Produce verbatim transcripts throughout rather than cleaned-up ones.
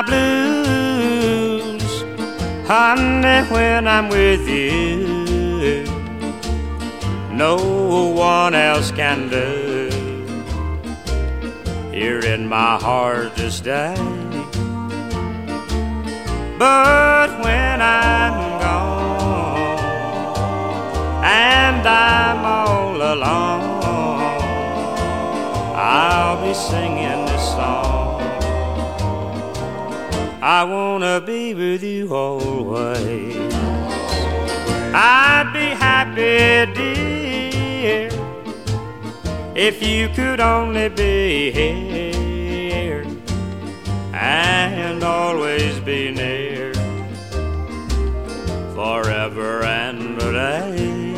my blues, honey, when I'm with you. No one else can do. Here in my heart to stay. But when I'm gone and I'm all alone, I'll be singing this song. I wanna be with you always. I'd be happy, dear, if you could only be here and always be near, forever and a day.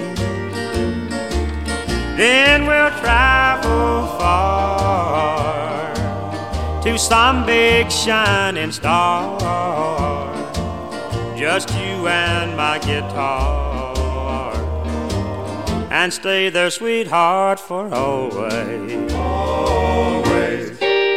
Then we'll travel far to some big shining star, just you and my guitar, and stay there, sweetheart, for always. Always.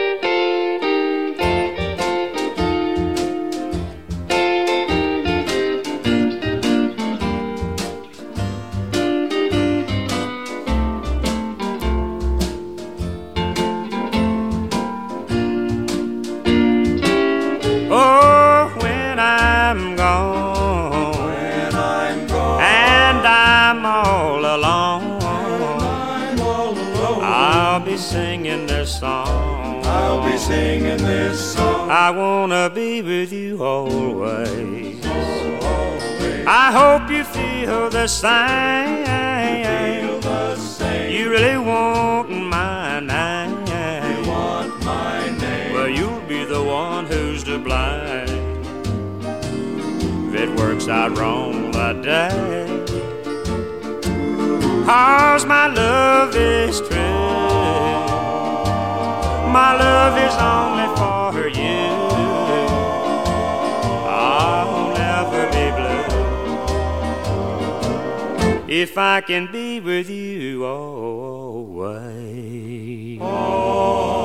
Oh, when I'm gone, when I'm gone, and I'm all alone, I'm all alone, I'll be singing this song. I'll be singing this song. I wanna be with you always. Always. I hope you feel the same. Feel the same. You really want my name. You want my name. Well, you'll be the one who's to blame if it works out wrong that day. 'Cause my love is true. My love is only for you. I'll never be blue if I can be with you always. Oh.